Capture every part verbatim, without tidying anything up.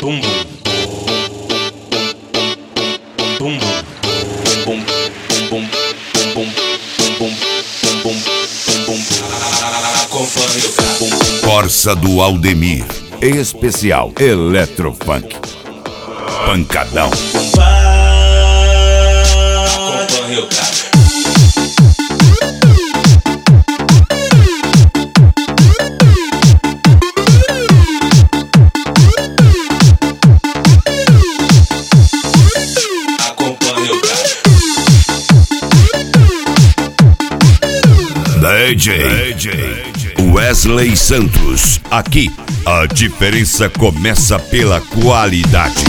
Bum bum bum bum bum bum bum bum. Acompanhe o cara. Corsa do Aldemir, em especial Electrofunk. Pancadão. Acompanhe o cara. D J Wesley Santos. Aqui, a diferença começa pela qualidade.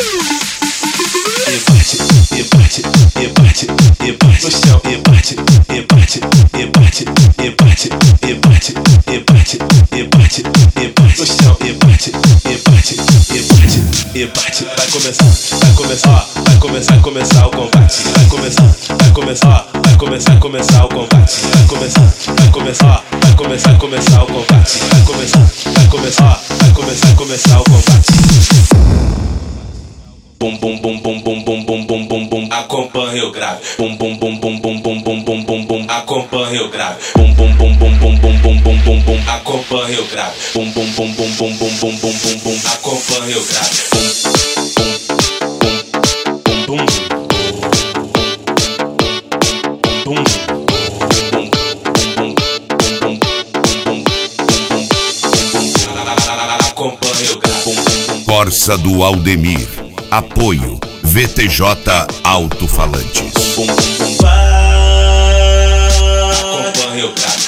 E bate, e bate, e bate, e bate no chão, e bate, e bate, e bate, e bate, e bate, e bate, e bate, e bate no chão, e bate, e bate, e bate, e bate. Vai começar, vai começar, vai começar, começar o combate. Vai começar, vai começar, vai começar, começar o combate. Vai começar, vai começar, vai começar, começar o combate. Vai começar, vai começar, vai começar, começar o combate. Bum bum bum bum bum bum bum bum bum bum. Acompanhe o grave. Bum bum bum bum bum bum bum bum bum bum. Acompanhe o grave. Bum bum bum bum bum bum bum bum bum bum. Acompanhe o grave. Bum bum bum bum bum bum bum bum bum bum. Acompanhe o grave. Bum bum bum bum bum bum. Acompanhe o grave. Corsa do Aldemir. Apoio V T J Alto-Falantes. Acompanhe o cara.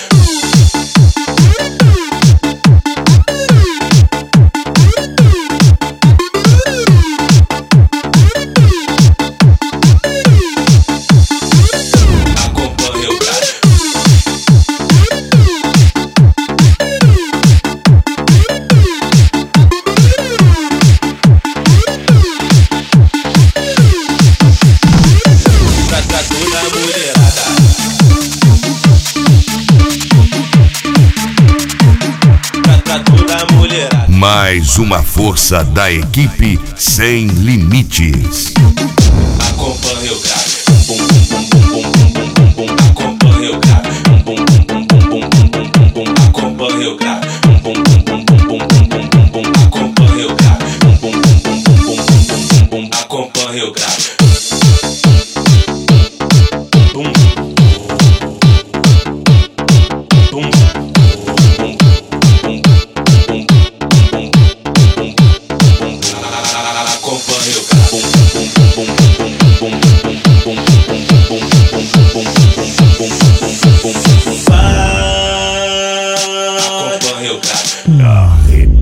Mais uma força da equipe sem limites. Acompanhe o grave. Bum bum bum bum bum bum bum bum. Acompanhe o grave. Bum bum bum bum bum bum bum bum bum. Acompanhe o grave. Bum bum bum bum bum bum bum bum bum. Acompanhe o grave. Bum bum bum bum bum bum bum bum. Acompanhe o grave. Bum bum. Acompanhe o cara.